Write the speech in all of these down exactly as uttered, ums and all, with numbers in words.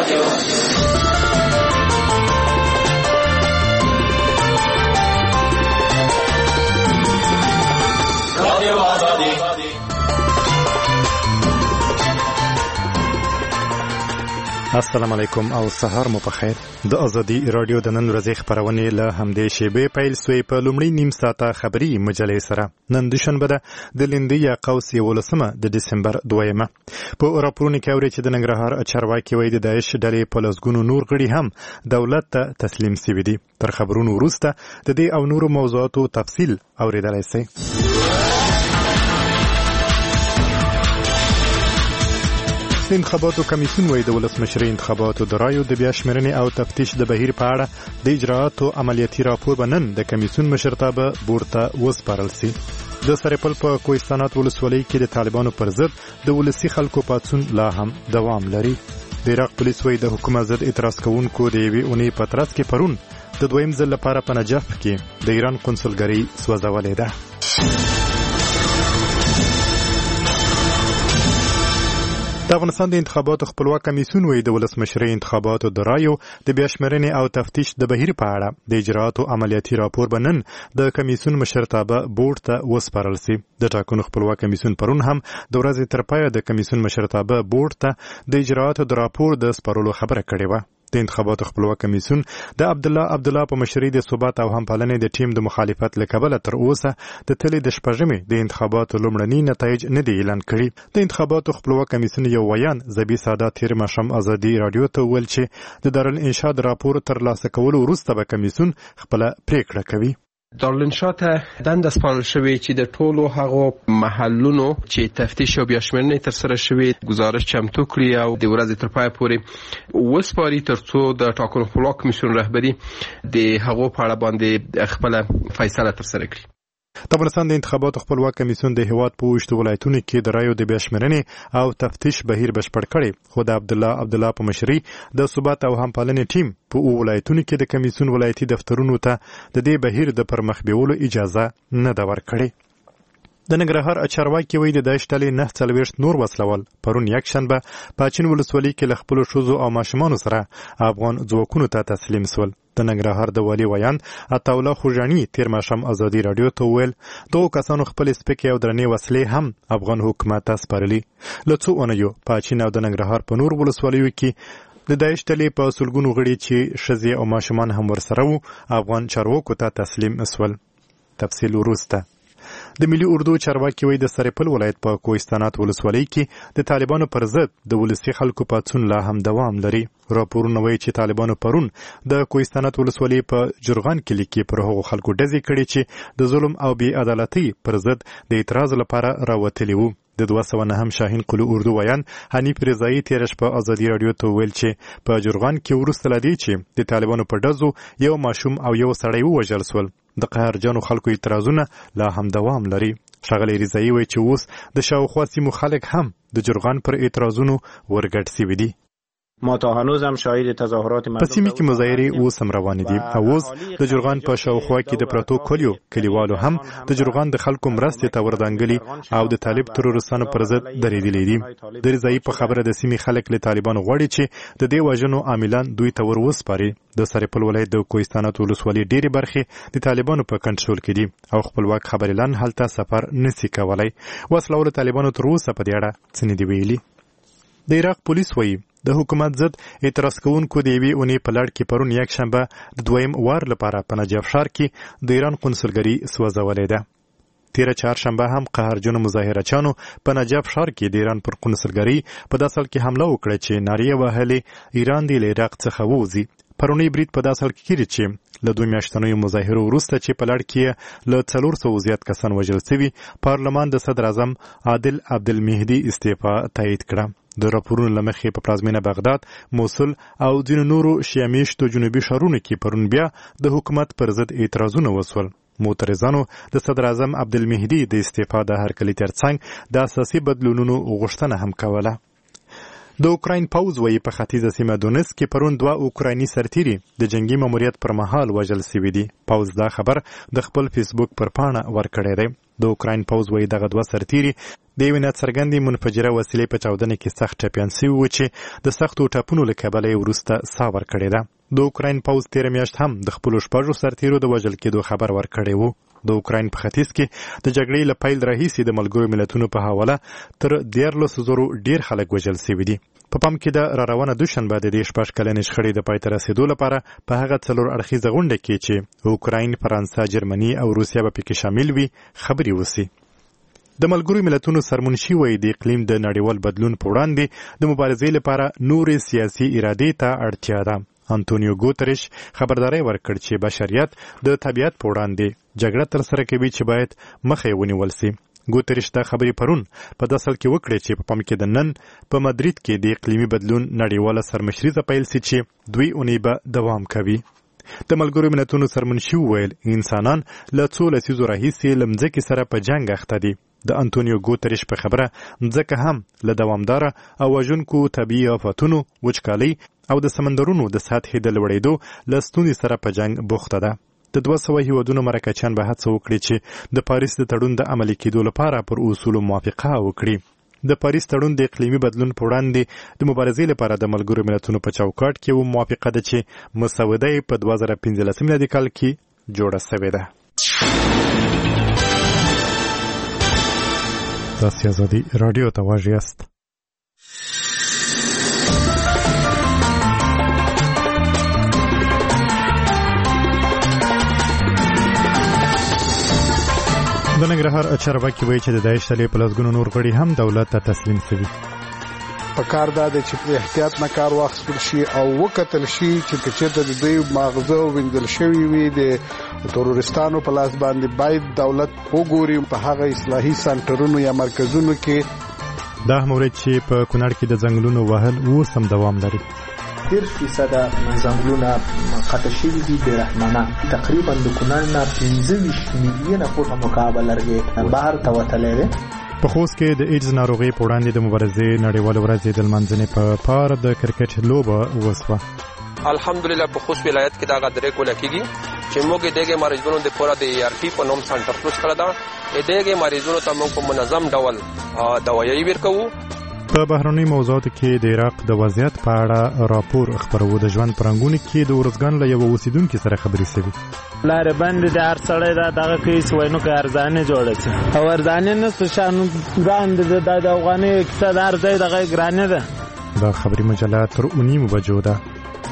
السلام علیکم او سهار مو په خیر. د ازادي رادیو د نن ورځې خبرونه له همدې شیبې پیل سوې. په لومړی نیم ساعته خبري مجلې سره نن دوشنبه ده د لیندۍ یا قوس یولسمه د دسمبر دویمه. په راپورونو کې اوري چې د ننګرهار چارواکي وایي د داعش ډلې په لسګونو نور غړي هم دولت ته تسلیم سوي دي. تر خبرونو وروسته د دې او نورو موضوعاتو تفصیل اوریدلای شئ. د انتخاباتو کمیسیون وایي د ولسمشرۍ انتخاباتو د رایو د بیا شمېرنې او تفتیش د بهیر په اړه د اجرااتو عملیاتي راپور به نن د کمیسیون مشرتابه بورډ ته وسپارل سي. د سرپل په کوهستانات ولسوالۍ کې د طالبانو پر ضد د ولسي خلکو پاڅون لا هم دوام لري. د عراق پولیس وایي د حکومت ضد اعتراض کوونکو د یوې اونۍ په ترڅ کې پرون د دویم ځل لپاره په نجف کې د ایران قونسلګرۍ سوځولې ده. د افغانستان د انتخاباتو خپلواک کمیسیون وایي د ولسمشرۍ انتخاباتو د رایو د بیا شمېرنې او تفتیش د بهیر په اړه د اجرااتو عملیاتي راپور به نن د کمیسیون مشرتابه بورډ ته وسپارل سي. د ټاکنو خپلواک کمیسیون پرون هم د ورځې تر پایه د کمیسیون مشرتابه بورډ ته د اجرااتو د راپور د سپارلو خبره کړې وه. د انتخاباتو خپلواک کمیسیون د عبدالله عبدالله په مشرۍ د ثبات او همپالنې د ټیم د مخالفت له کبله تر اوسه د تلې د شپږمې د انتخاباتو لومړني نتایج نه دي اعلان کړي. د انتخاباتو خپلواک کمیسیون یو ویان زبی سادات تیر ماښام ازادي رادیو ته وویل چې د دارالانشا د راپور ترلاسه کولو وروسته به کمیسیون خپله پریکړه کوي. دارالانشا ته دنده سپارل شوې چې د ټولو هغو محلونو چې تفتیش او بیاشمېرنې ترسره شوې گزارش چمتو کړي او د ورځې تر پایه پورې وسپاري ترڅو د ټاکنو خپلواک کمیسیون رهبري د هغو په اړه باندې خپله فیصله ترسره کړي. د افغانستان د انتخاباتو خپلواک کمیسیون د هیواد په اوږدو ولایتونو کې د رایو د بیا شمېرنې او تفتیش بهیر بشپړ کړی، خو د عبدالله عبدالله په مشرۍ د ثبات او همپالنې ټیم په اوو ولایتونو کې د کمیسیون ولایتي دفترونو ته د دې بهیر د پرمخ بیولو اجازه نه ده ورکړې. د ننګرهار چارواکي وایي د داعش ډلې نهه څلوېښت نور وسلوال پرون یکشنبه په اچین ولسوالۍ کې له خپلو ښځو او ماشومانو سره افغان ځواکونو ته تسلیم سول. د ننګرهار د والي ویان عطاالله خوږاني تیر ماښام ازادي راډیو ته وویل دغو کسانو خپلې سپکې او درنې وسلې هم افغان حکومت ته سپارلي. له څو اونیو په اچین او د ننګرهار په نور ولسوالیو کې د داعش ډلې په سلګونو غړي چې ښځې او ماشومان هم ورسره وو افغان چارواکو ته تسلیم سول. تفصیل وروسته. د ملي اردو چارواکي وایي د سرپل ولایت په کوهستانات ولسوالۍ کې د طالبانو پر ضد د ولسي خلکو پاڅون لا هم دوام لري. راپورونه وایي چې طالبانو پرون د کوهستانات ولسوالۍ په جرغان کلي کې پر هغو خلکو ډزې کړې چې د ظلم او بې عدالتۍ پر ضد د اعتراض لپاره راوتلي وو. د دوه سوه نهم شاهین قلو اردو ویان حنیف رضایي تېره شپه ازادي راډیو ته وویل چې په جرغان کې وروسته له دې چې د طالبانو په ډزو یو ماشوم او یو سړی ووژل سول، د قهرجنو خلکو اعتراضونه لا هم دوام لري. ښاغلی رضایي وایي چې اوس د شاوخوا سیمو خلک هم د جرغان پر اعتراضونو ورګډ سوي دي. ما تا هنوز هم شاهد تظاهرات په سیمه کې مظاهرې اوس هم روانې دي او اوس د جرغان په شاوخوا کې د پرتو کلیو کلیوالو هم د جرغان د خلکو مرستې ته وردانګلي او د طالب ترورستانو پر ضد درېدلي دي. د رضایي په خبره د سیمې خلک له طالبانو غواړي چې د دې وژنو عاملان دوی ته ور وسپاري. د سرپل ولایت د کوهستانات ولسوالۍ ډېرې برخې د طالبانو په کنټرول کې دي او خپلواک خبریالان هلته سفر نسي کولی. وسله والو طالبانو تر اوسه په دې اړه څه نه دي ویلي. د عراق پولیس وایي د حکومت ضد اعتراض کوونکو د یوې اونۍ په لړ کې پرون یکشنبه د دویم وار لپاره په نجف ښار کې د ایران قونسلګرۍ سوځولې ده. تیره چهارشنبه هم قهرجنو مظاهرچیانو په نجف ښار کې د ایران پر قونسلګرۍ په داسې حال کې حمله وکړه چې نارې وهلې ایران دې له عراق څخه ووځي. پرونی برید په داسې حال کې کېږي چې له دوه میاشتنیو مظاهرو وروسته چې په لړ کې له څلور سوو زیات کسان وژل سوي، پارلمان د صدر اعظم عادل عبدالمهدي استعفا تایید کړه. د راپورونو له مخې په پلازمینه بغداد، موصل او ځینو نورو شیعه میشتو جنوبي ښارونو کې پرون بیا د حکومت پر ضد اعتراضونه وسول. معترضانو د صدر اعظم عبدالمهدي د استعفا د هرکلي ترڅنګ د اساسي بدلونونو غوښتنه هم کوله. د اوکراین پوځ وایي په ختیځه سیمه دونیسک کې پرون دوه اوکرایني سرتیري د جنگي ماموریت پر مهال وژل سوي دي. پوځ دا خبر د خپل فیسبوک پر پاڼه ورکړی دی. د اوکراین پوځ وایي دغه دوه سرتیري د یوې ناڅرګندې منفجره وسیلې په چاودنه کې سخت ټپیان سوي وو چې د سختو ټپونو له کبله یې وروسته ساه ورکړې ده. د اوکراین پوځ تېره میاشت هم د خپلو شپږو سرتیرو د وژل کېدو خبر ورکړی و. د اوکراین په ختیځ کې د جګړې له پیل راهیسې د ملګرو ملتونو په حواله تر دیارلسو زرو ډېر خلک وژل سوي دي. په پام کې د راروانه دوشنبه د دې شپږ کلنې شخړې د پای ته رسېدو لپاره په هغه څلور اړخیزه غونډه کې چې اوکراین، فرانسه، جرمني او روسیه به پکې شامل وي خبرې وسي. د ملګرو ملتونو سرمنشي وایي د اقلیم د نړیوال بدلون په وړاندې د مبارزې لپاره نورې سیاسي ارادې ته اړتیا ده. انټونیو ګوتریش خبرداري ورکړ چې بشریت د طبیعت په وړاندې جګړه ترسره کوي چې باید مخه یې ونیول سي. ګوتریش دا خبرې پرون په داسل کې وکړې چې په پام کې د نن په مدرید کې د اقلیمي بدلون نړیواله سرمشریزه پیل سي چې دوی اونۍ به دوام کوي. د ملګرو ملتونو سرمنشي وویل انسانان له څو لسیزو راهیسې له مځکې سره په جنګ اخته دي. د انټونیو ګوتریش په خبره مځکه هم له دوامداره او وژونکو طبیعي آفتونو، وچکالۍ او د سمندرونو د سطحې د لوړېدو له ستونزې سره په جنګ بوخته ده. د دوه سوه هیوادونو مرکچیان به هڅه وکړي چې د پاریس د تړون د عملي کېدو لپاره پر اصولو موافقه وکړي. د پاریس تړون د اقلیمي بدلون په وړاندې د مبارزې لپاره د ملګرو ملتونو په چوکاټ کې و موافقه ده چې مسوده یې په دوه زره پنځلسم میلادي کال کې جوړه سوې ده. تاسو ازادي رادیو ته واژ یاست. د ننګرهار چارواکي وایي چې د داعش ډلې په لسګونو نور غړي هم دولت ته تسلیم شوي. په کار دا د چې احتیاط نه کار واخیستل شي او وکتل شي چې چېرته د دوی ماغزه وینځل شوي وي د تروریستانو په لاس باندې باید دولت وګوري په هغه اصلاحي سنټرونو یا مرکزونو کې. دا مورد چې په کونړ کې د ځنګلونو وهل اوس هم دوام لري. دېرش فیصده ځنګلونه قطع شوي دي بې رحمانه. تقریبا د کونړ نه پنځه ویشت میلیونه فوټه مکعب لرګی بهر ته وتلی دی. په خوست کې د ایډز ناروغۍ په وړاندې د مبارزې نړیواله ورځ د لمانځنې په پار د کرکټ لوبه وسوه. الحمدلله په خوست ولایت کې دا غدرې کوله کېږي چې موږ دغه مریضونو د پوره د ای آر پی په نوم سنټر پروس کړی دا. دغه مریضونو ته موږ په منظم ډول دوايي ورکوو. په بهرنۍ موضوعاتو کې د عراق د وضعیت په اړه راپور خپرو. د ژوند پرنګونو کې د ورزګان له یو اوسیدونکو سره خبرې شوې. لارې بندې د هر سړی دا دغه کوي چې وایي نو که ارزانې جوړه شي او ارزانې نشته شانو ګران د د افغانۍ کیسه د هر ځای دغه ګرانې ده. دا خبري مجله تر اونیمو بجو ده.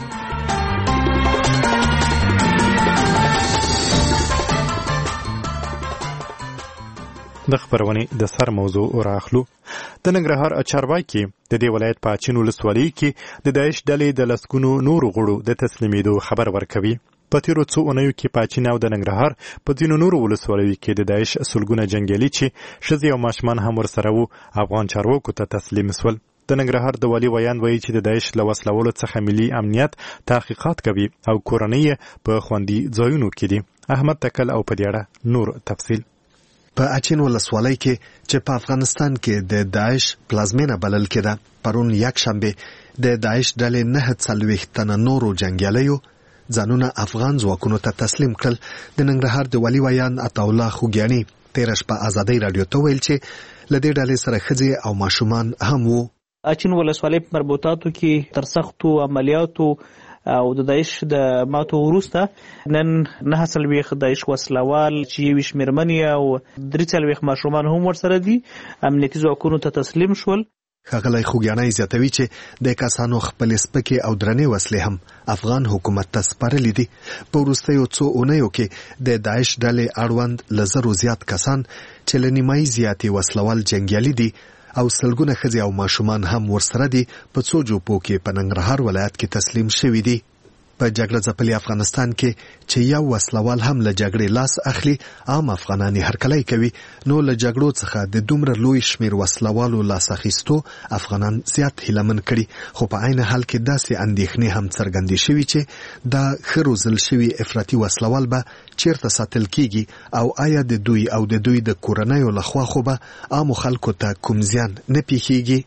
د خبرونې د سر موضوع راخلو. د ننګرهار چارواکي د دې ولایت په اچین ولسوالۍ کې د داعش ډلې د لسګونو نورو غړو د تسلیمېدو خبر ورکوي. په تیرو څو اونیو کې په اچین او د ننګرهار په ځینو نورو ولسوالیو کې د داعش سلګونه جنګیالي چې ښځې او ماشومان هم ورسره وو افغان چارواکو ته تسلیم سول. د ننګرهار د والي ویان وایي چې د داعش له وسلولو څخه ملي امنیت تحقیقات کوي او کورنۍ په خوندي ځایونو کې دي. احمد تکل او په دې اړه نور تفصیل. په اچین ولسوالۍ کې چې په افغانستان کې د داعش پلازمینه بلل کېده پرون یک شنبه د داعش ډلې نه څلوېښت تنه نورو جنګیالیو ځانونه افغان ځواکونو ته تسلیم کړل. د ننګرهار د والي ویان عطاالله خوږیاني تېره شپه ازادۍ راډیو ته ویل چې له دې ډلې سره ښځې او ماشومان هم وو. اچین ولسوالۍ په مربوطاتو کې تر سختو عملیاتو او د داعش د ماتو وروسته نن نه څلوېښت داعش وسلوال چې یویشت مېرمنې او درې څلوېښت ماشومان هم ورسره دي امنیتي ځواکونو ته تسلیم شول. ښاغلی خوږیانی زیاتوي چې د کسانو خپلې سپکې او درنې وسلې هم افغان حکومت ته سپارلې دي. په وروستیو څو اونیو کې د داعش ډلې اړوند له زرو زیات کسان چې له نیمایي زیاتې وسلوال جنګیالي دي او سلګونه ښځې او ماشومان هم ورسره دي په څو جوپو کې په ننګرهار ولایت کې تسلیم شوي دي. په جګړه ځپلي افغانستان کې چې یو وسلوال هم له جګړې لاس اخلي عام افغانان یې هرکلی کوي، نو له جګړو څخه د دومره لوی شمیر وسلوالو لاس اخیستو افغانان زیات هیلمن کړي. خو په عین حال کې داسې اندېښنې هم څرګندې شوي چې دا ښه روزل شوي افراطي وسلوال به چیرته ساتل کیږي او آیا د دوی او د دوی د کورنیو لخوا خو به عامو خلکو ته کوم زیان نه پیښیږي.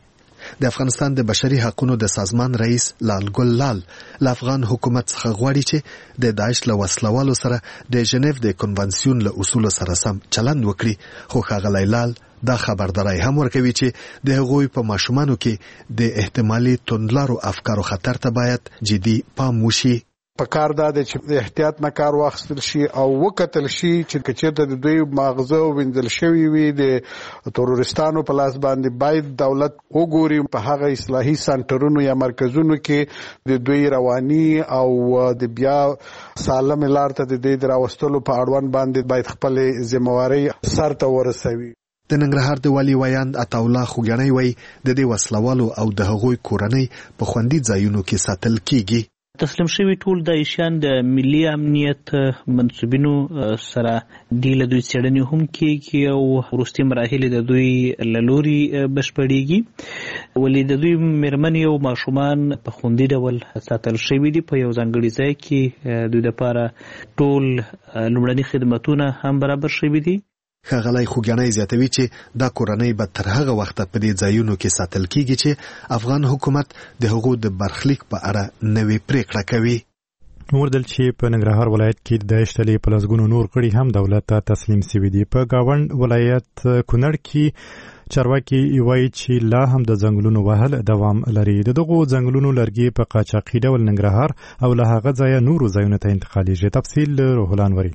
د افغانستان د بشري حقوقو د سازمان رئیس لال ګل لال ل افغان حکومت څخه غواړي چې د داعش له وسلوالو سره د ژنیو د کنونسیون له اصولو سره سم چلند وکړي، خو ښاغلی لال دا خبرداري هم ورکوي چې د هغوی په ماشومانو کې د احتمالي توندلارو افکارو خطر ته باید جدي پام وشي. پکار دا چې احتیاط نه کار واخیستل شي او وکتل شي چې چېرته د دوی ماغزه وینځل شوي وي د ترورستانو په لاس باندې باید دولت وګوري په هغه اصلاحي سنټرونو یا مرکزونو کې د دوی رواني او د بیا سالم لار ته د دې راوستلو په اړوند باندې باید خپل ذمہواری سرته ورسوي. د ننګرهار د والي ویاند عطاالله خوګنۍ وایي د دې وسلوالو او د هغوی کورنۍ په خوندي ځایونو کې ساتل کیږي. تسلیم شوی ټول د ایشان د ملي امنیت منسوبینو سره دی له دوی څېړنې هم کیږي او وروستي مراحل د دوی له لوري بشپړېږي، ولې د دوی مېرمنې او ماشومان په خوندي ډول ساتل شوي دي. په یو ځانګړي ځای کې دوی دپاره ټول لومړني خدمتونه هم برابر شوي دي. ښاغلی خوګنۍ زیاتوي چې دا کورنۍ به تر هغه وخته په دې ځایونو کې ساتل کیږي چې افغان حکومت د هغو د برخلیک په اړه نوې پریکړه کوي. موردل چې په ننګرهار ولایت کې د داعش ډلې په لسګونو نور غړي هم دولت ته تسلیم شوي دي. په گاوند ولایت کونړ کې چارواکي وایي چې لا هم د ځنګلونو وهل دوام لري. د دغو ځنګلونو لرګي په قاچاقي ډول ننګرهار او له هغه ځایه نورو ځایونو ته انتقالیږي. تفصیل روح الانوري.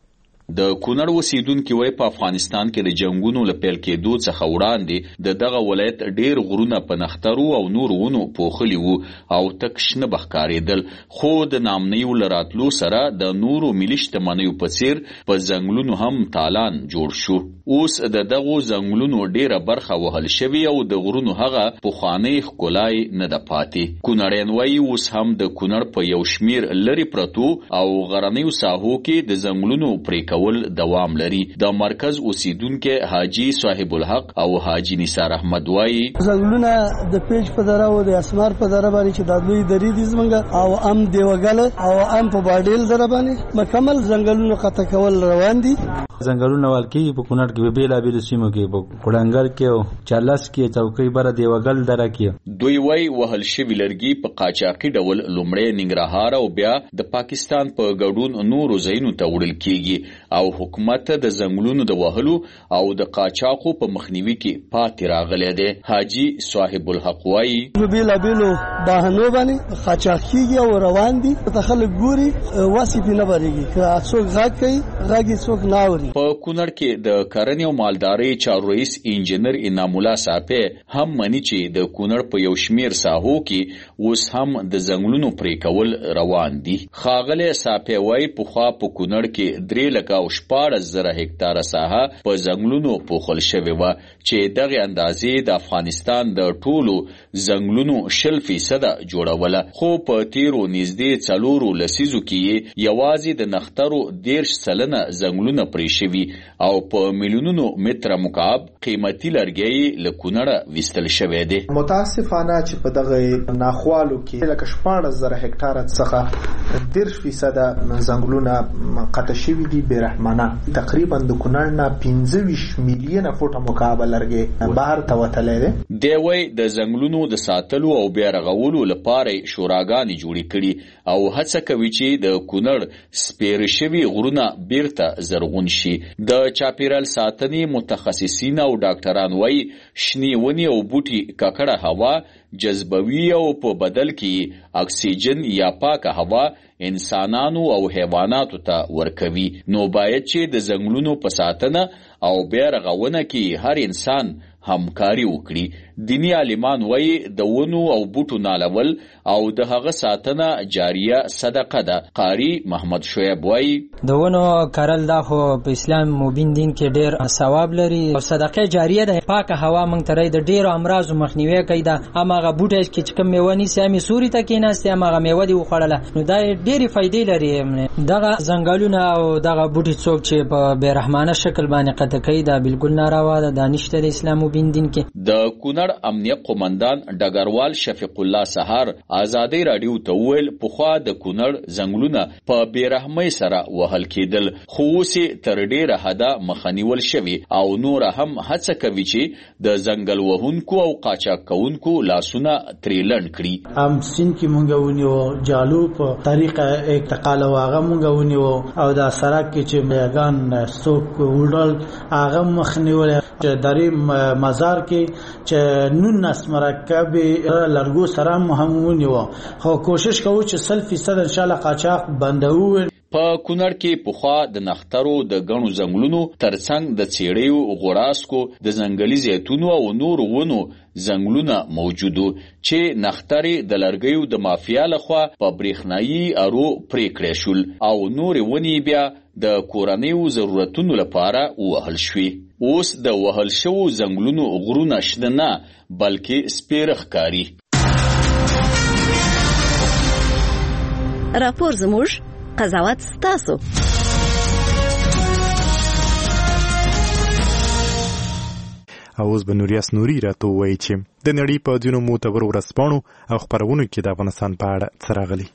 د کونړ اوسیدونکي وایي په افغانستان کې د جنگونو له پیل کېدو څخه وړاندې د دغه ولایت ډېر غرونه په نخترو او نور ونو پوښلي وو او تک شنه به ښکارېدل، خو د نامنیو له راتلو سره د نورو ملي شتمنیو په څېر په ځنګلونو هم تالان جوړ شو. اوس د دغو ځنګلونو ډېره برخه وهل شوې او د غرونو هغه پخوانی ښکلای نه ده پاتې. کونړیان وایي اوس هم د کونړ په یو شمېر لرې پرتو او غرنیو ساحو کې د ځنګلونو پرې کول دوام لري. د مرکز اوسیدونکو حاجی صاحب الحق او حاجی نثار احمد وایي ځنګلونه د پیج په دره او د اسمار په دره باندې چې د دوی درې دي زمونږ او ام دیوګل او ام په باډیل دره باندې مکمل ځنګلونه قطع کول روان دي. ځنګلونه والکی په کونړ کې به بیلا بیل سیمو کې په کوډنګر کې او چالس کې چوکۍ بره دیوګل دره کې دوی وایي وهل شوي لرګي په قاچاقي ډول لومړی ننګرهار او بیا د پاکستان په ګډون نورو ځایونو ته وړل کیږي او حکومت د ځنګلونو د وهلو او د قاچاقو په مخنیوي کې پاتې راغلی دی. حاجی صاحب الحق وایي بیلا بیلو بهانو باندې قاچاقي او روان دي ته خلک ګوري واسي په نه بریږي که څوک غاګ کوي غاګي څوک نه اوري. په کونړ کې د کرنې او مالدارۍ چارو رئیس انجینر انعام الله صافی هم مني چې د کونړ په یو شمېر ساحو کې اوس هم د ځنګلونو پرې کول روان دي. ښاغلی صافی وایي پخوا په کونړ کې درې لکه او شپاړس زره هکتاره ساحه په ځنګلونو پوښل شوې وه چې دغې اندازې د افغانستان د ټولو ځنګلونو شل فیصده جوړوله، خو په تیرو نږدې څلورو لسیزو کې یوازې د نخترو دېرش سلنه ځنګلونه پرې شوي او په میلیونونو متره مکعب قیمتي لرګی له کونړه ویستل شوی دی. متاسفانه چې په دغه ناخوالو کې لکه شپاړس زره هکتاره څخه دېرش فیصده ځنګلونه قطع شوي دي بې رحمانه. تقریبا د کونړ نه پنځه ویشت میلیونه فوټه مکعب لرګی بهر ته وتلی دی. دی وایي د ځنګلونو د ساتلو او بیا رغولو لپاره شوراګانې جوړې کړي او هڅه کوي چې د کونړ سپېره شوي غرونه بیرته زرغون شي. د چاپیریال ساتنې متخصصین او ډاکټران وایي شنې ونې او بوټي ککړه هوا جذبوي او په بدل کې اکسیجن یا پاکه هوا انسانانو او حیواناتو ته ورکوي. نو باید چې د ځنګلونو په ساتنه او بیا رغونه کې هر انسان همکاري وکړي. دینی عالمان وایي د ونو او بوټو نالول او د هغه ساتنه جاریه صدقه ده. قاری محمد شعیب وایي د ونو کرل دا خو په اسلام مبین دین کې ډیر ثواب لري او صدقه جاریه ده. پاکه هوا مونږ ته د ډیرو امراضو مخنیوي کوي. دا هماغه بوټي چې کوم میوه نیسي همې سوري ته کېناستې هماغه میوه دې وخوړله نو دا ډېرې فایدې لري. دغه ځنګلونه او دغه بوټي څوک چې په بې رحمانه شکل باندې قطع کوي دا بالکل ناروا ده. دا نشته د اسلام مبین دین کې. د کونړ کونړ امنیه قومندان ډګروال شفیق الله سهار ازادي رادیو ته ویل پخوا د کونړ ځنګلونه په بیرحمۍ سره وهل کېدل خو اوس تر ډیره حده مخنیول شوي او نور هم هڅه کوي چې د ځنګل وهونکو او قاچاق کوونکو لاسونه ترې لنډ کړي. ام سین کې مونږ ونیو جالو په طریقه اعتقال واغه مونږ ونیو او دا سرک کې چې میغان څوک وډل هغه مخنیول چې درې مزار کې چې نون نس مرکب لرګو سره هم ونیو خو کوشش کوو چې صد فیصد ان شاء الله قاچاق بندو. په کونړ کې پخوا د نخترو د غنو ځنګلونو ترڅنګ د څېړیو غوړاسکو د ځنګلي زیتونو او نور ونو ځنګلونه موجودو چې نختري د لرګیو د مافیا لخوا په برېښنايي ارو پرې کړې شول او نور ونی بیا د کورنیو ضرورتونو لپاره وهل شوي. اوس د وهل شوو ځنګلونو غرونه شنه نه بلکې سپېره ښکاري. راپور زموږ قضاوت ستاسو. او اوس به نوریاس نوري راته وایي چې د نړۍ په ځینو معتبرو ورځپاڼو او خپرونو کې د افغانستان په اړه څه راغلي.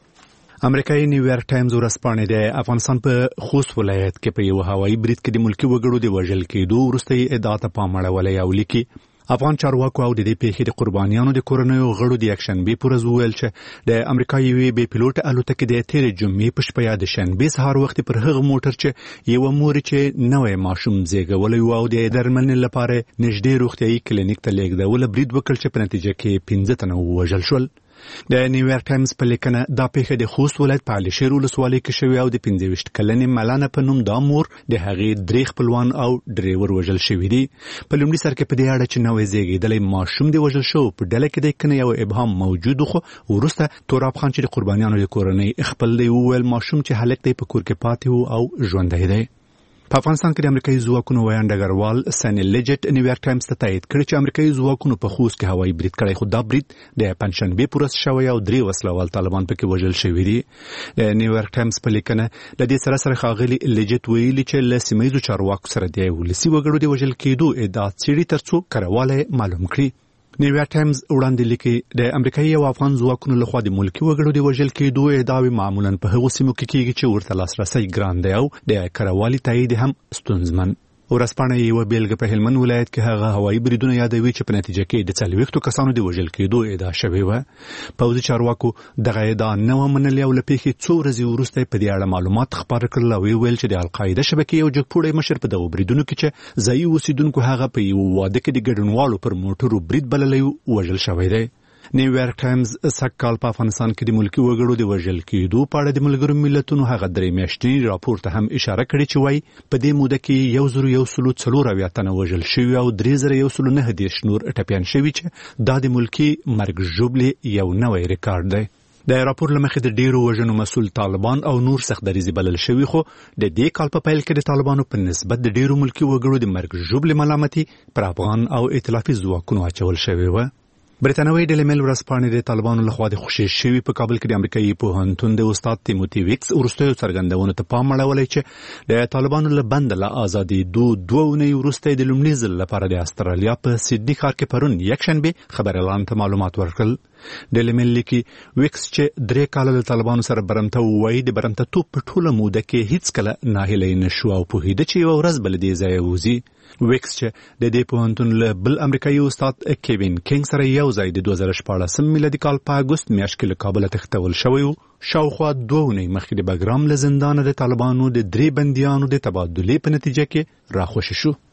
امریکایي نیویارک ټایمز ورځپاڼه د افغانستان په خوست ولایت کې په یو هوایي برید کې د ملکي وګړو د وژل کېدو وروسته ادعا ته پام اړولی او لیکي افغان چارواکو او د دې پیښې د قربانیانو د کورنیو غړو د یکشنبې په ورځ وویل چې د امریکا یوې بې پیلوټه الوتکې د تېرې جمعې په شپه یا د شنبې سهار وخت پر هغه موټر چې یوه مور چې نوی ماشوم زیږولی و او د درملنې لپاره نږدې روغتیایي کلینیک ته لیږدوله برید وکړ چې په نتیجه کې پنځه تنه ووژل شول. د نیویارک ټایمز په لیکنه دا پیښه د خوست ولایت په علي شیر ولسوالۍ کې شوې او د پنځه ویشت کلنې ملانه په نوم دا مور د هغې درې خپلوان او ډریور وژل شوي دي. په لومړي سر کې په دې اړه چې نوی زیږېدلی ماشوم د وژل شوو په ډله کې دی کنه یو ابهام موجود خو وروسته توراب خان چې د قربانیانو د کورنۍ خپل دی وویل ماشوم چې هلک دی په کور کې پاتې و او ژوندی دی. په افغانستان کې د امریکایي ځواکونو ویان ډګروال سنی لیجټ نیویارک ټایمز ته تایید کړی چې امریکایي ځواکونو په خوست کې هوایي برید کړی خو دا برید د پنجشنبې په ورځ شوی او درې وسلوال طالبان پکې وژل شوي دي. د نیویارک ټایمز په لیکنه له دې سره سره ښاغلي لیجټ ویلي چې له سیمه ییزو چارواکو سره د ولسي وګړو د وژل کېدو ادعا څېړي تر څو کرهوالی معلوم کړي. نیویارک ټایمز وړاندې لیکي د امریکایي او افغان ځواکونو لخوا د ملکي وګړو د وژل کېدو ادعاوې معمولا په هغو سیمو کې کېږي چې ورته لاسرسی ګران دی او د کرهوالي تایید هم ستونزمن. ورځپاڼه یوه بیلګه په هلمند ولایت کې هغه هوایي بریدونه یادوي چې په نتیجه کې د څلوېښتو کسانو د وژل کېدو ادعا شوې وه. پوځي چارواکو دغه ادعا نه وه منلې او له پیښې څو ورځې وروسته په دې اړه معلومات خپاره کړل او ویل چې د القاعده شبکې یو جګپوړی مشر په دغو بریدونو کې چې ځایي اوسېدونکو هغه په یو واده کې د ګډونوالو پر موټرو برید بللی وژل شوی دی. نیویارک ټایمز سږ کال په افغانستان کې د ملکي وګړو د وژل کېدو په اړه د ملګرو ملتونو هغه درې میاشتني راپور ته هم اشاره کړې چې وایي په دې موده کې یو زرو یو سلو څلور اویا تنه وژل شوي او درې زره یو سلو نهه دېرش نور ټپیان شوي چې دا د ملکي مرګ ژوبلې یو نوی ریکارډ دی. د راپور له مخې د ډیرو وژنو مسؤل طالبان او نور سخت دریځي بلل شوي خو د دې کال په پیل کې د طالبانو په نسبت د ډیرو ملکي وګړو د مرګ ژوبلې ملامتي پر افغان او ائتلافي ځواکونو اچول شوې وه. برتانوي ډیلی میل ورځپاڼې د طالبانو لخوا د خوشې شوي په کابل کې د امریکایي پوهنتون د استاد تیموتی ویکس وروستیو څرګندونو ته پام اړولی چې د طالبانو له بنده له ازادېدو دوه اونۍ وروسته د لومړي ځل لپاره د استرالیا په سیډني ښار کې پرون یکشنبې خبریالانو ته معلومات ورکړل. ډیلی میل لیکي ویکس چې درې کاله له طالبانو سره برمته ووایي د برمته توب په ټوله موده کې هیڅکله ناهیلی نه شو او پوهېده چې یوه ورځ به له دې ځایه وځي. ویکس چې د دې پوهنتون له بل امریکایي استاد کیوین کینګ سره یو ځای د دوه زره شپاړسم میلادي کال په اګوست میاشت کې له کابله تښتول شوی و. شاوخوا دوه اونۍ مخکې د بګرام له زندانه د طالبانو د درې بندیانو د تبادلې په نتیجه کې راخوشي شو.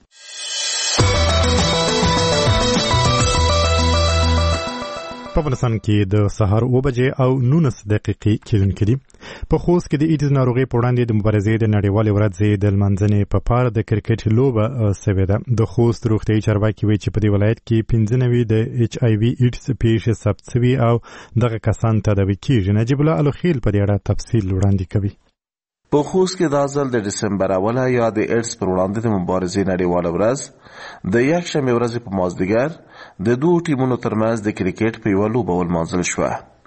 په افغانستان کې د سهار اوه بجې او نولس دقیقې کېدونکې دي. په خوست کې د ایډز ناروغۍ په وړاندې د مبارزې د نړیوالې ورځې د لمانځنې په پار د کرکټ لوبه سوې ده. د خوست روغتیایي چارواکي وایي چې په دې ولایت کې پنځه نوي د ایچ آی وي ایډز پیښې ثبت شوي او دغه کسان تداوي کېږي. نجیب الله الوخیل په دې اړه تفصیل وړاندې کوي. په خوست کې دا ځل د ډسمبر اوله یا د ایډز پر وړاندې د مبارزې نړیواله ورځ د یکشنبې ورځې په مازدیګر د دوو ټیمونو ترمنځ د کرکټ په یوه لوبه ولمانځل شوه.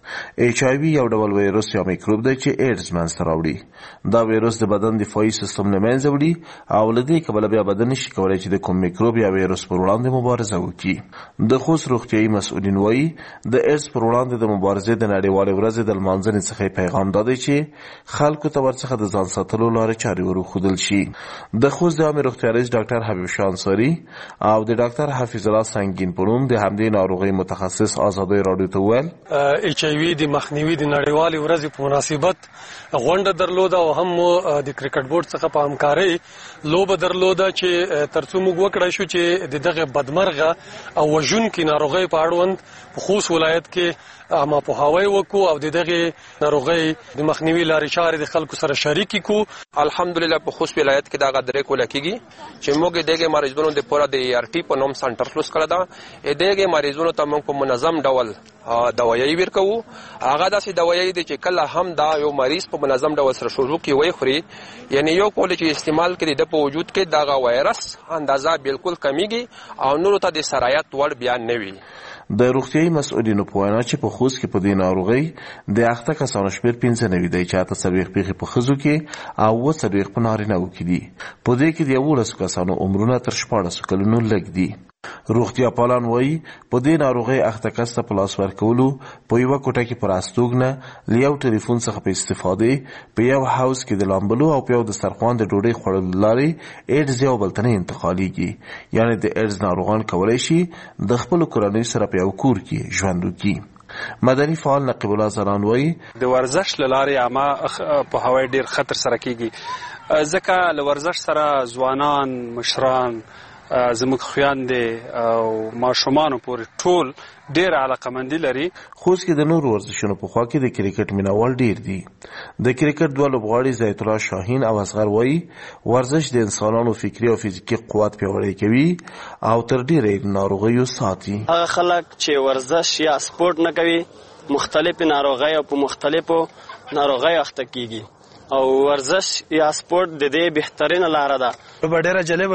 ایچ آی وی یو ډول وایروس یا میکروب دی چې ایډز منځته راوړي. دا وایروس د بدن دفاعي سیستم له منځه وړي او له دې کبله بیا بدن نشي کولی چې د کوم میکروب یا وایروس پر وړاندې مبارزه وکړي. د خوست روغتیایي مسؤلین وایي د ایډز پر وړاندې د مبارزې د نړیوالې ورځې د لمانځنې څخه پیغام دا دی چې خلکو ته ورڅخه د ځان ساتلو لارې چارې وروښودل شي. د خوست د عامې روغتیا رئیس ډاکټر حبیب شاه انصاري او د ډاکټر حفیظ الله سنگین په نوم د همدې ناروغۍ متخصص ازادۍ راډیو ته وویل ایچ آی وی د مخنیوي د نړیوالې ورځې په مناسبت غونډه درلوده او هم د کرکټ بورډ څخه په همکارۍ لوبه درلوده چې ترڅو موږ وکړای شو چې د دغه بدمرغه او وژونکې ناروغۍ په اړوند په خوست ولایت کې اما په هواي وکړو او دغه ناروغۍ د مخنیوي لارې چارې د خلکو سره شریک کړو. الحمدلله په خوست ولایت کې دا غدرې کوله کیږي چې موږ دغه مریضونو د پورا د ای آر ټي په نوم سنټر کلوز کړی دا. دغه مریضونو ته موږ په منظم ډول دوايي ورکو. هغه داسې دوايي دي چې کله هم دا یو مریض په منظم ډول سره شروع کی وای خوري یعنی یو کول چې استعمال کړي د په وجود کې دا وایرس اندازه بالکل کمیږي او نور ته د سرایت وړ بیان نه وي. د روغتیایي مسؤلینو په وینا چې په خوست کې په دې ناروغۍ د اخته کسانو شمېر پنځه نوي دی چې اته څلوېښت پېښې په ښځو کې او اووه څلوېښت په نارینهوو کې دي. په دې کې د یولسو کسانو عمرونه تر شپاړسو کلونو لږ دي. روغتیا پالان وایي په دې ناروغۍ اخته کس ته په لاس ورکولو په یوه کوټه کې پر استوګنه له یو ټلیفون څخه په استفادې په یو حوض کې د لامبلو او په یو دسترخوان د ډوډۍ خوړلو له لارې ایډز یو بل ته نه انتقالېږي. یعنې د ایډز ناروغان کولی شي د خپلو کورنیو سره په یو کور کې ژوند وکړي. مدني فعال نقیب الله زران وایي د ورزش له لارې عامه په هوای ډیر خطر سره کیږي ځکه له ورزش سره ځوانان مشران زموږ خویندې او ماشومان پورې ټول ډیر علاقمندي لري. خوست کې د نورو ورزشونو په خوا کې د کرکټ مینوال ډیر دي. د کرکټ دوه لوبغاړي زیت الله شاهین او اصغر وایي ورزش د انسانانو فکري او فزیکي قوت پیاوړی کوي او تر ډیرې ناروغیو ساتي. هغه خلک چې ورزش یا سپورت نه کوي مختلف ناروغۍ او په مختلفو ناروغیو اخته کیږي او ورزش یا سپورت د دې بهترینه لاره ده. لوبه ډیره جالبه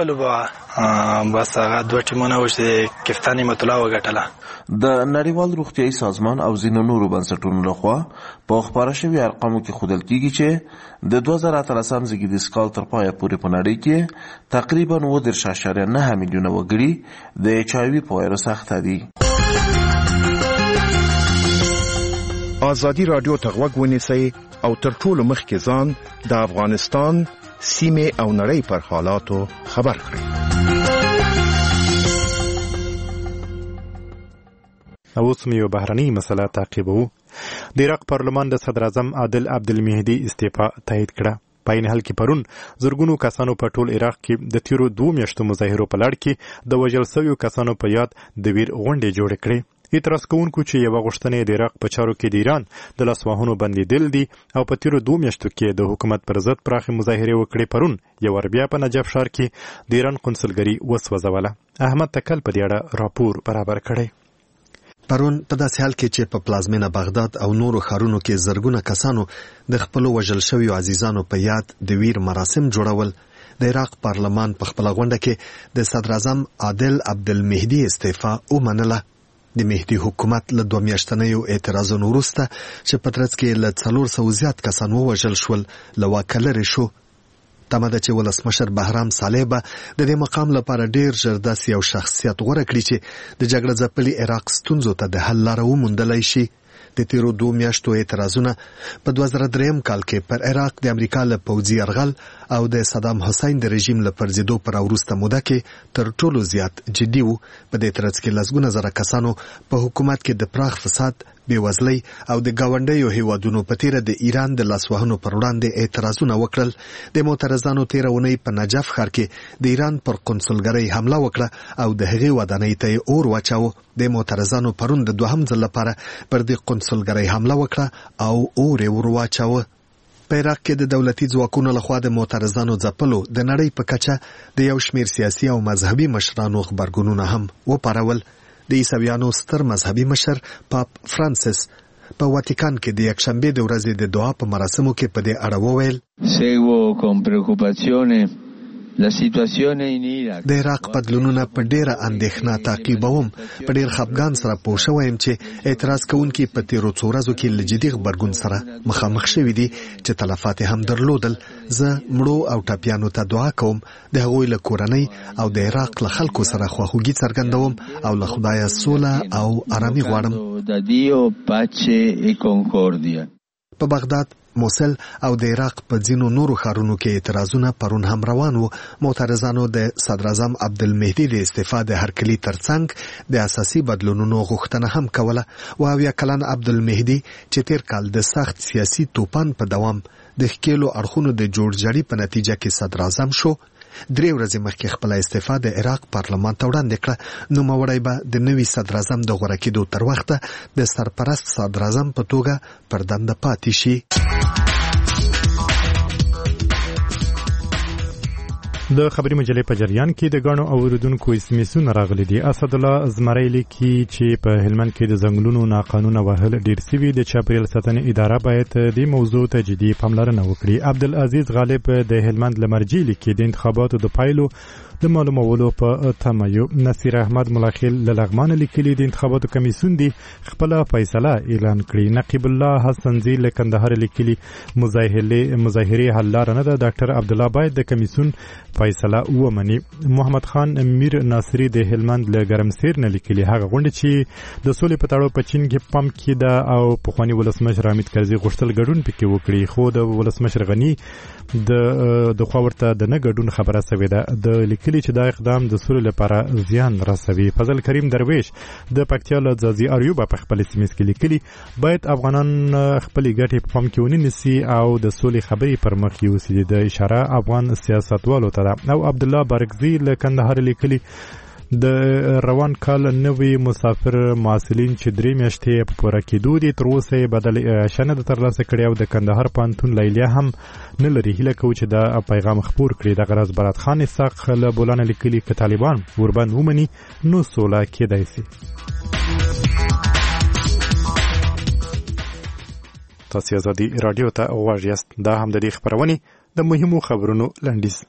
لوبه بس هغه دوه ټیمونه و چې کپتان نعمت الله وګټله. د نړیوال روغتیایي سازمان او ځینو نورو بنسټونو لخوا په خپاره شوي ارقامو کې ښودل کیږي چې د دوه زره اتلسم زېږدیز کال تر پایه پورې په نړۍ کې تقریبا اووه دېرش اعشاریه نهه میلیونه وګړي د ایچ آی وي په وایرس اخته دي. ازادي راډیو ته غوږ ونیسئ او تر ټولو مخکې ځان د افغانستان سیمې او نړۍ پر حالاتو خبر کړئ. اوس مې یو بهرنۍ مسله تعقیبوو. د عراق پارلمان د صدر اعظم عادل عبدالمهدي استعفا تایید کړه. په این حال کې پرون زرګونو کسانو په ټول عراق کې د تیرو دوه میاشتو مظاهرو په لړ کې د وژل شویو کسانو په یاد د ویر غونډې جوړې کړې. اعتراض کوونکو چې یوه غوښتنه د عراق په چارو کې د ایران د لاسوهنو بندیدل دي او په تیرو دوه میاشتو کې د حکومت پر ضد پراخې مظاهرې وکړې پرون یو ور بیا په نجف ښار کې د ایران قونسلګري وسوځوله. احمد تکل په دې اړه راپور برابر کړی. پرون په داسې حال کې چې په پلازمینه بغداد او نورو ښارونو کې زرګونه کسانو د خپلو وژل شویو عزیزانو په یاد د ویر مراسم جوړول، د عراق پارلمان په خپله غونډه کې د صدر اعظم عادل عبدالمهدي استعفا ومنله. د مهدي حکومت له دوه میاشتنیو اعتراضونو وروسته چې په ترڅ کې له څلور سوه زیات کسان ووژل شول له واکه لرې شو. تمه ده چې ولسمشر بهرام صالح به د دې مقام لپاره ډیر ژر داسې یو شخصیت غوره کړي چې د جګړه ځپلي عراق ستونزو ته د حل لاره وموندلی شي. د تیرو دوه میاشتو اعتراضونه په دوه زره دریم کال کې پر عراق د امریکا له پوځي یرغل او د صدام حسین د رژیم له پرځېدو پر وروسته موده کې تر ټولو زیات جدي وو. په دې ترڅ کې لسګونه زره کسانو په حکومت کې د پراخ فساد، بېوزلۍ او د ګاونډیو هیوادونو په تیره د ایران د لاسوهنو پر وړاندې اعتراضونه وکړل. د معترضانو تیره اونۍ په نجف ښار کې د ایران پر قونسلګرۍ حمله وکړه او د هغې ودانۍ ته یې اور واچاوه. د معترضانو پرون د دوهم ځل لپاره پر دې قونسلګرۍ حمله وکړه او اور یې ور واچاوه. په عراق کې د دولتي ځواکونو لخوا د معترضانو ځپلو د نړۍ په کچه د یو شمېر سیاسي او مذهبي مشرانو غبرګونونه هم وپارول. د عیسویانو ستر مذهبي مشر پاپ فرانسیس په واتیکان کې د یکشنبې د ورځې د دعا په مراسمو کې په دې اړه وویل: Seguo con preoccupazione د عراق بدلونونه په ډیره اندېښنه تعقیبوم. په ډیر خپګان سره پوه شوم چې اعتراض کوونکي په تیرو څو ورځو کې له جدي غبرګون سره مخامخ شوي دي چې تلفات هم درلودل. زه مړو او ټپیانو ته دعا کوم. د هغوی له کورنۍ او د عراق له خلکو سره خواخوږي څرګندوم او له خدایه سوله او آرامي غواړم. په بغداد، موصل او د عراق په ځینو نورو ښارونو کې اعتراضونه پرون هم روان وو. معترضانو د صدر اعظم عبدالمهدي د استعفا د هرکلي ترڅنګ د اساسي بدلونونو غوښتنه هم کوله. و اویا کلن عبدالمهدي چې تیر کال د سخت سیاسي توپان په دوام د ښکېلو اړخونو د جوړجاړي په نتیجه کې صدر اعظم شو، درې ورځې مخکې خپل استعفا د عراق پارلمان ته وړاندې کړه. نوموړی به د نوي صدر اعظم د غوره کېدو تر وخته د سرپرست صدر اعظم په توګه پر دنده پاتې شي. د خبري مجلې په جریان کې د غاڼو اوریدونکو اسمیسونه راغلي دي. اسد الله زمری لیکي چې په هلمند کې د ځنګلونو ناقانونه وهل ډیر سوي. د چاپیریال ساتنې اداره باید د موضوع ته جدي پاملرنه وکړي. عبدالعزیز غالب د هلمند لمرجي لیکي د انتخاباتو د پایلو د معلومولو په تمه یو. نصیر احمد ملاخیل له لغمان لیکلي د انتخاباتو کمیسیون دی خپل فیصله اعلان کړي. نقیب الله حسن زی له کندهار لیکلي مظاهره مظاهره حل لار نه ده. ډاکټر عبد الله باید د کمیسیون فیصله ومني. محمد خان میر ناصری د هلمند له ګرمسیر نه لیکلي هغه غونډه چې د سولې په تړاو په چین کې پم کې ده او پخوانی ولسمشر حامد کرزي غوښتل ګډون پکې وکړي، خو د ولسمشر غنی د د خو ورته د نه ګډون خبره سوې ده. د لیکلي چې دا اقدام د سولې لپاره زیان رسوي. فضل کریم درویش د پکتیا له ځاځي اریوب په خپل سیمه کې لیکلي باید افغانان خپل ګټې په پام کې ونیسي او د سولې خبرې پر مخ یوسي. د اشاره افغان سیاستوالو ته او عبد الله بارکزی له کندهار لیکلي د روان کال نوي مسافر معسلین چې درې میاشتې په پوره کېدو دي تر اوسه یې بدل شنه د ترلاسه کړي او د کندهار پوهنتون لیلیه هم نه لري. هیله کوو چې دا پیغام خپور کړي. د غرض برات خان اسحاق له بولانه لیکلي که طالبان ورباندې ومني نو سوله کېدای شي. تاسو ازادي رادیو ته غواړئ یاست. دا هم د دې خبرونه د مهمو خبرونو لنډیز.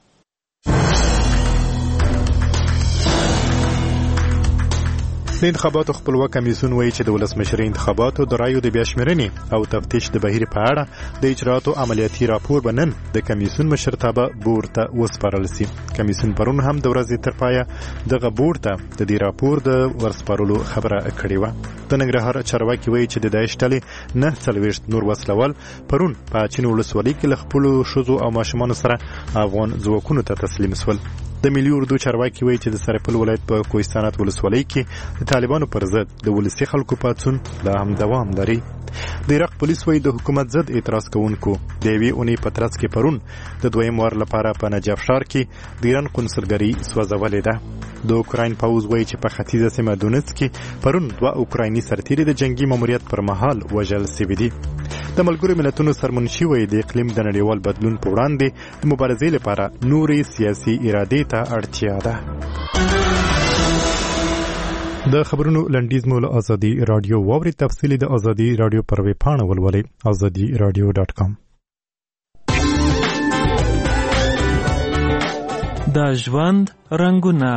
د انتخاباتو خپلواک کمیسیون وایي چې د ولسمشرۍ انتخاباتو د رایو د بیاشمېرنې او تفتیش د بهیر په اړه د اجرااتو عملیاتي راپور به نن د کمیسیون مشرتابه بورډ ته وسپارل شي. کمیسیون پرون هم د ورځې تر پایه دغه بورډ ته د دې راپور د ورسپارلو خبره کړې وه. د ننګرهار چارواکي وایي چې د داعش ډلې نه څلوېښت نور وسلوال پرون په اچین ولسوالۍ کې له خپلو ښځو او ماشومانو سره افغان ځواکونو ته تسلیم شول. د ملي اردو چارواکي وایي چې د سرپل ولایت په کوهستانات ولسوالۍ کې د طالبانو پر ضد د ولسي خلکو پاڅون لا هم دوام لري. د عراق پولیس وایي د حکومت ضد اعتراض کوونکو د یوې اونۍ په ترڅ کې پرون د دویم وار لپاره په نجف ښار کې د ایران قونسلګري سوځولې ده. د اوکراین پوځ وایي چې په ختیځه سیمه دونیتس کې پرون دوه اوکرایني سرتیري د جنگي ماموریت پر مهال وژل شوي دي. د ملګرو ملتونو سرمنشي وایي د اقلیم د نړیوال بدلون په وړاندې د مبارزې لپاره نورې سیاسي ارادې ته اړتیا ده. د خبرونو لنډیز مو له ازادي رادیو واوري. تفصیلی د ازادي رادیو پر ویب پاڼه ولولئ ازادي رادیو ډاټ کام. د ژوند رنگونه.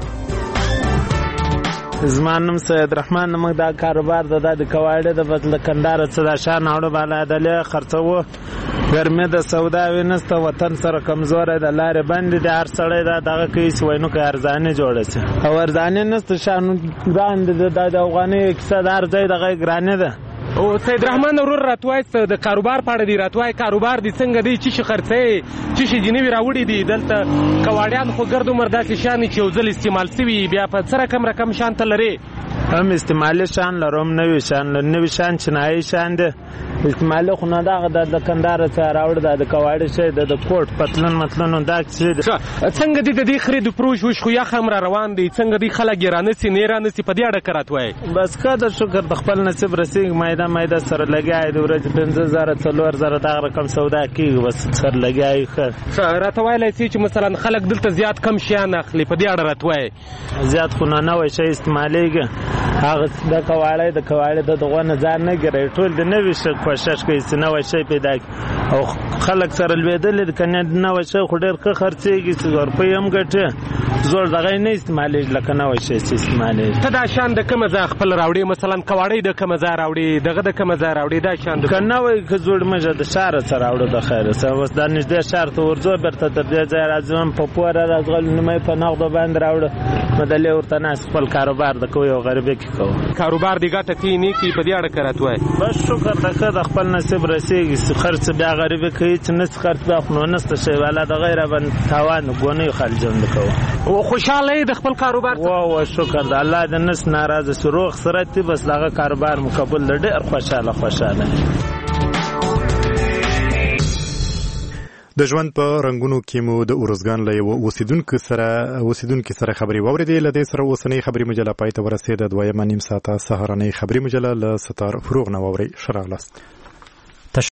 زما نوم سید رحمان. موږ دا کاروبار د د کواړې د بدل کندهار څخه د شان اورو بالا د خرڅو ګرمه د سودا وینسته وطن سره کمزور د لارې باندې د هر سړی دا دغه کیس وینو که ارزانه جوړه شي او ارزانه نست شان ګران د افغاني اقتصاد ځای دغه ګرانه ده. او سید رحمان ورور راتوای د کاروبار پاړه دی راتوای کاروبار دي څنګه دی چې خرڅې چې جنوي راوړي دي دلته کواړیان خو ګردو مرداسي شان چې وزل استعمال سوي بیا په سره کم رقم شان ته لري هم استعمالي شان لروم نوي شان نوي شان چنای شان ده استعمالي خو نه دا د کندهار څخه راوړ د کواړی شه د کوټ پتلون متلون دا چې څنګه دي د دې خرید پروژ وش خو یا خمر روان دي څنګه دي خلک ګرانه سي نه رانه سي په دې اړه کراتوي بس قدر شکر د خپل نصیب رسیږي مایده مایده سره لګای د ورځ پنځه زره څلور زره دا رقم سودا کیږي بس سره لګای ښه راتوي لای چې مثلا خلک دلته زیات کم شي نه اخلي په دې اړه راتوي زیات خو نه نوې شي استعماليږي هغه د کواړی د کواړی د دغه نه ځان نه ګرځي ټول د نوې کوشش کوي چې نوې شي پیدا او خلک سره لویدل د کنه نه وشه خو ډیر ښه خرڅېږي څو روپۍ هم ګټه زول دغه نه استعمالېږي لکه نه وشه چې استعمالېږي. ته دا شان د کومه ځای خپل راوړې مثلا کواړی د کومه ځای راوړې دغه د کومه ځای راوړې دا شان د کنه وای که جوړ مجه د شهر سره راوړو د خیره سره اوس د نږدې شهر ته ورځو برته تر دې ځای راځم په پوره راځغل نه په نغد باندې راوړو مدلې ورته ناس خپل کاروبار د کوی او غریبه کې کوو کاروبار دی ګټه کې نه کی په دې اړه کراتوي بس شکر ته د خپل نصیب رسېږي خرڅ بیا غریبه کوي چې نس خرڅ بیا خو نسته شی والا د غیره باندې تاوان ګونی خلجم وکاو او خوشاله د خپل کاروبار وا وا شکر د الله د نس ناراضه سروغ سره تی بس دغه کاروبار مقبول ډېر خوشاله خوشاله. د ژوند په رنگونو کې مو د اورزګان له یو اوسیدونکو سره اوسیدونکو سره خبري واوریدې. له دې سره اوسنۍ خبري مجله پای ته ورسېده. دویمه نیم ساعته سهارنۍ خبري مجله له ستار فروغ نو اوري شراغلاست.